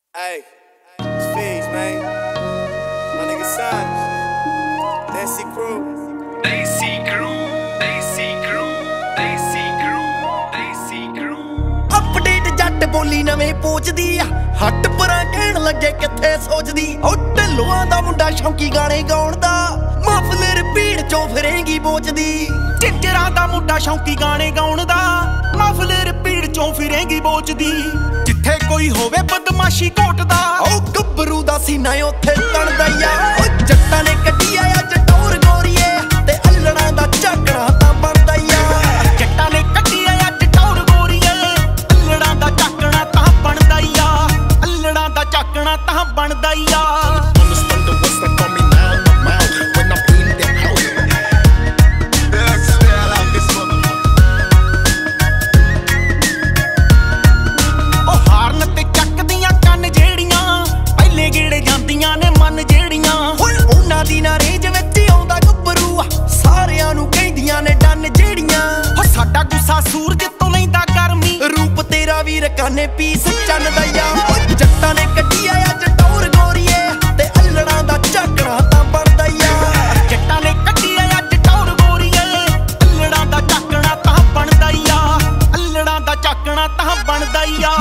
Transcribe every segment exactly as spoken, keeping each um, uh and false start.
Hey, it's Figs, man. My nigga Sonic. Desi Crew. Desi Crew. Desi Crew. Desi Crew. Desi Crew. Update Jatt बोली नਵੇਂ ਪੋਚਦੀ ਆ ਹੱਟ ਪਰਾਂ ਕਹਿਣ ਲੱਗੇ ਕਿੱਥੇ ਸੋਚਦੀ ਓ ਢਿੱਲੋਆਂ ਦਾ ਮੁੰਡਾ ਸ਼ੌਂਕੀ ਗਾਣੇ ਗਾਉਣ ਦਾ ਮਫਲਰ ਭੀੜ ਚੋਂ ਫਿਰੇਂਗੀ ਬੋਚਦੀ ਟਿੰਜਰਾਂ ਦਾ ਮੁੰਡਾ ਸ਼ੌਂਕੀ ਗਾਣੇ ਗਾਉਣ ਦਾ ਮਫਲਰ ਭੀੜ ਚੋਂ ਫਿਰੇਂਗੀ ਬੋਚਦੀ ਜਿੱਥੇ ਕੋਈ ਹੋਵੇ ਬਦਮਾਸ਼ੀ ਘੋਟਦਾ ਓ ਗੱਭਰੂ ਦਾ ਸੀਨਾ ਉੱਥੇ ਤਣਦਾ ਯਾ ਓ ਜੱਟਾਂ ਨੇ ਕੱਢੀ ਆ ਜਟੌਰ ਗੋਰੀਏ ਤੇ ਅਲੜਾਂ ਦਾ ਝਾਕਣਾ ਤਾਂ ਬਣਦਾ ਯਾ ਜੱਟਾਂ ਨੇ ਕੱਢੀ ਆ ਜਟੌਰ ਗੋਰੀਏ ਅਲੜਾਂ ਦਾ ਝਾਕਣਾ ਤਾਂ ਬਣਦਾ ਯਾ ਅਲੜਾਂ ਦਾ ਝਾਕਣਾ ਤਾਂ ਬਣਦਾ ਯਾ ਸੂਰਜ ਤੋਂ ਲੈਂਦਾ ਗਰਮੀ ਰੂਪ ਤੇਰਾ ਵੀਰ ਕਾਨੇ ਪੀਸ ਚੰਨ ਦਾ ਯਾ ਜੱਟਾਂ ਨੇ ਕੱਢੀ ਆ ਜਟੌਰ ਗੋਰੀਏ ਤੇ ਅਲੜਾਂ ਦਾ ਝਾਕਣਾ ਤਾਂ ਬਣਦਾ ਯਾ ਜੱਟਾਂ ਨੇ ਕੱਢੀ ਆ ਜਟੌਰ ਗੋਰੀਏ ਅਲੜਾਂ ਦਾ ਝਾਕਣਾ ਤਾਂ ਬਣਦਾ ਯਾ ਅਲੜਾਂ ਦਾ ਝਾਕਣਾ ਤਾਂ ਬਣਦਾ ਯਾ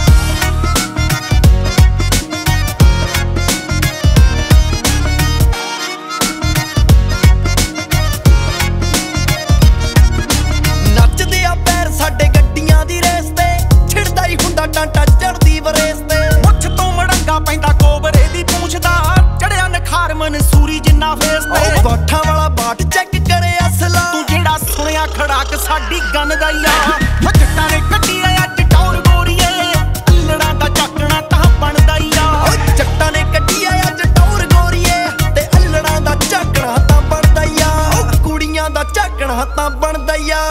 ਟਾਂਟਾ ਚੜਦੀ ਵਰੇਸ ਤੇ ਮੁੱਛ ਤੋਂ ਮੜੰਗਾ ਪੈਂਦਾ ਕੋਬਰੇ ਦੀ ਪੂੰਛਦਾ ਚੜਿਆ ਨਖਾਰ ਮਨਸੂਰੀ ਜਿੰਨਾ ਫੇਸ ਤੇ ਗੋਠਾਂ ਵਾਲਾ ਬਾਟ ਚੈੱਕ ਕਰੇ ਅਸਲਾ ਤੂੰ ਜਿਹੜਾ ਸੁਣਿਆ ਖੜਾਕ ਸਾਡੀ ਗਨ ਦਾ ਯਾ ਓ ਜੱਟਾਂ ਨੇ ਕੱਢੀ ਆ ਜਟੌਰ ਗੋਰੀਏ ਅਲੜਾਂ ਦਾ ਝਾਕਣਾ ਤਾਂ ਬਣਦਾ ਯਾ ਓ ਜੱਟਾਂ ਨੇ ਕੱਢੀ ਆ ਜਟੌਰ ਗੋਰੀਏ ਤੇ ਅਲੜਾਂ ਦਾ ਝਾਕਣਾ ਤਾਂ ਬਣਦਾ ਯਾ ਓ ਕੁੜੀਆਂ ਦਾ ਝਾਕਣਾ ਤਾਂ ਬਣਦਾ ਯਾ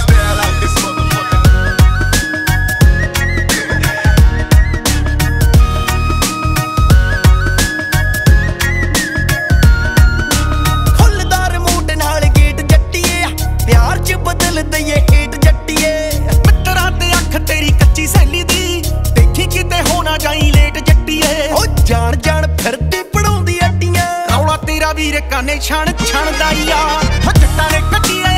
ਦਈਏ ਹੇਟ ਜੱਟੀਏ ਮਿੱਤਰਾਂ ਤੇ ਅੱਖ ਤੇਰੀ ਕੱਚੀ ਸੈਲੀ ਦੀ ਦੇਖੀ ਕਿਤੇ ਹੋਣਾ ਜਾਈ ਲੇਟ ਜੱਟੀਏ ਓ ਜਾਣ ਜਾਣ ਫਿਰਦੀ ਪੜਾਉਂਦੀ ਅੱਡੀਆਂ ਰੌਲਾ ਤੇਰਾ ਵੀਰ ਕਾਨੇ ਛਣ ਛਣਦਾ ਯਾ ਜੱਟਾਂ ਨੇ ਕੱਢੀ